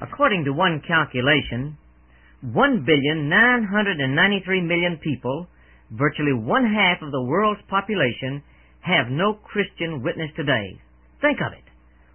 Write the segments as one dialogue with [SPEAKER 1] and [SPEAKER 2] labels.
[SPEAKER 1] According to one calculation, 1,993,000,000 people, virtually one-half of the world's population, have no Christian witness today. Think of it.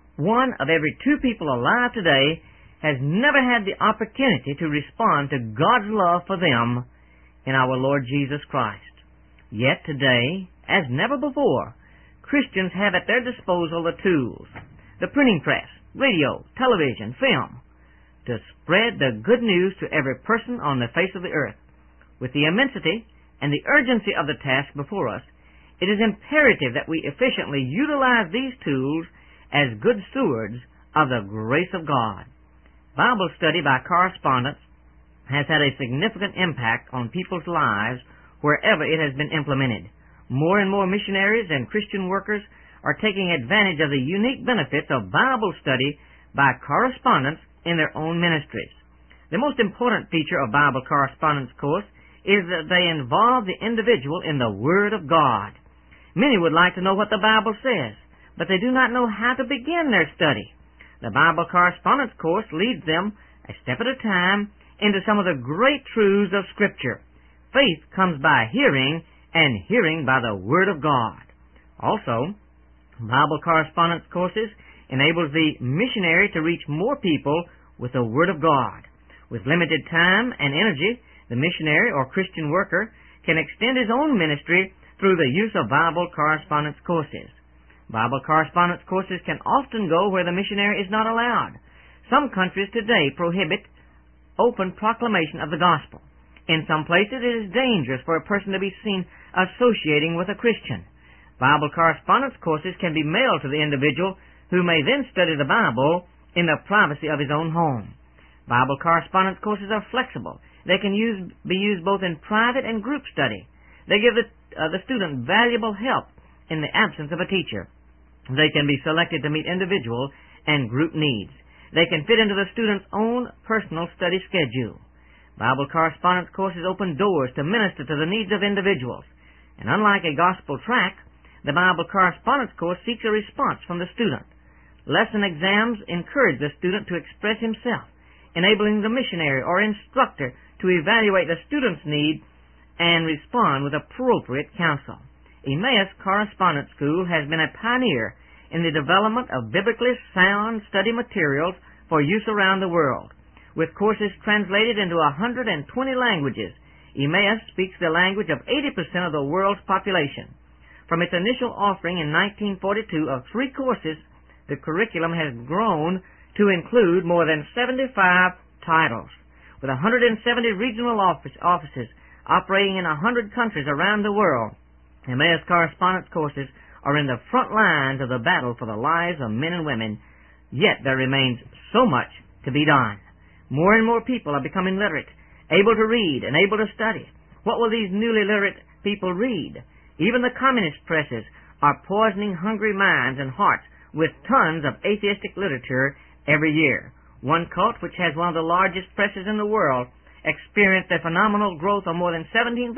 [SPEAKER 1] 1 of every 2 people alive today has never had the opportunity to respond to God's love for them in our Lord Jesus Christ. Yet today, as never before, Christians have at their disposal the tools, the printing press, radio, television, film, to spread the good news to every person on the face of the earth. With the immensity and the urgency of the task before us, it is imperative that we efficiently utilize these tools as good stewards of the grace of God. Bible study by correspondence has had a significant impact on people's lives wherever it has been implemented. More and more missionaries and Christian workers are taking advantage of the unique benefits of Bible study by correspondence in their own ministries. The most important feature of Bible correspondence course is that they involve the individual in the Word of God. Many would like to know what the Bible says, but they do not know how to begin their study. The Bible correspondence course leads them, a step at a time, into some of the great truths of Scripture. Faith comes by hearing, and hearing by the Word of God. Also, Bible correspondence courses enables the missionary to reach more people with the Word of God. With limited time and energy, the missionary or Christian worker can extend his own ministry through the use of Bible correspondence courses. Bible correspondence courses can often go where the missionary is not allowed. Some countries today prohibit open proclamation of the gospel. In some places it is dangerous for a person to be seen associating with a Christian. Bible correspondence courses can be mailed to the individual, who may then study the Bible in the privacy of his own home. Bible correspondence courses are flexible. They can be used both in private and group study. They give the student valuable help in the absence of a teacher. They can be selected to meet individual and group needs. They can fit into the student's own personal study schedule. Bible correspondence courses open doors to minister to the needs of individuals. And unlike a gospel track, the Bible correspondence course seeks a response from the student. Lesson exams encourage the student to express himself, enabling the missionary or instructor to evaluate the student's need and respond with appropriate counsel. Emmaus Correspondence School has been a pioneer in the development of biblically sound study materials for use around the world. With courses translated into 120 languages, Emmaus speaks the language of 80% of the world's population. From its initial offering in 1942 of 3 courses, the curriculum has grown to include more than 75 titles. With 170 regional offices operating in 100 countries around the world, Emmaus Correspondence courses are in the front lines of the battle for the lives of men and women, yet there remains so much to be done. More and more people are becoming literate, able to read and able to study. What will these newly literate people read? Even the communist presses are poisoning hungry minds and hearts with tons of atheistic literature every year. One cult, which has one of the largest presses in the world, experienced a phenomenal growth of more than 17%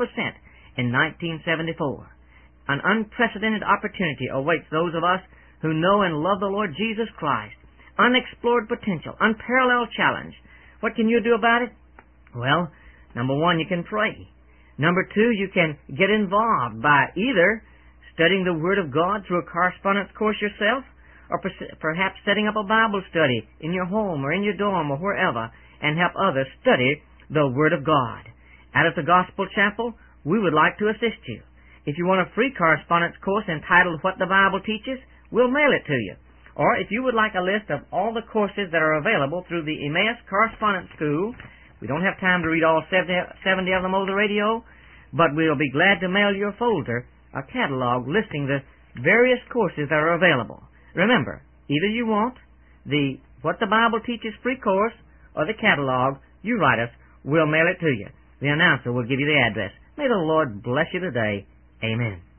[SPEAKER 1] in 1974. An unprecedented opportunity awaits those of us who know and love the Lord Jesus Christ. Unexplored potential, unparalleled challenge. What can you do about it? Well, number 1, you can pray. Number 2, you can get involved by either studying the Word of God through a correspondence course yourself, or perhaps setting up a Bible study in your home or in your dorm or wherever, and help others study the Word of God. Out of the Gospel Chapel, we would like to assist you. If you want a free correspondence course entitled What the Bible Teaches, we'll mail it to you. Or if you would like a list of all the courses that are available through the Emmaus Correspondence School, we don't have time to read all 70 of them over the radio, but we'll be glad to mail you a folder, a catalog listing the various courses that are available. Remember, either you want the What the Bible Teaches free course or the catalog, you write us, we'll mail it to you. The announcer will give you the address. May the Lord bless you today. Amen.